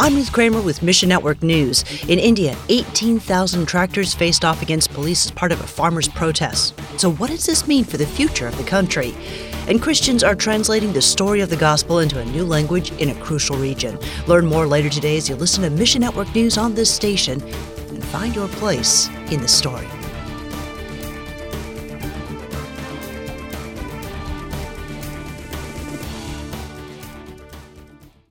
I'm Ruth Kramer with Mission Network News. In India, 18,000 tractors faced off against police as part of a farmers' protest. So what does this mean for the future of the country? And Christians are translating the story of the gospel into a new language in a crucial region. Learn more later today as you listen to Mission Network News on this station and find your place in the story.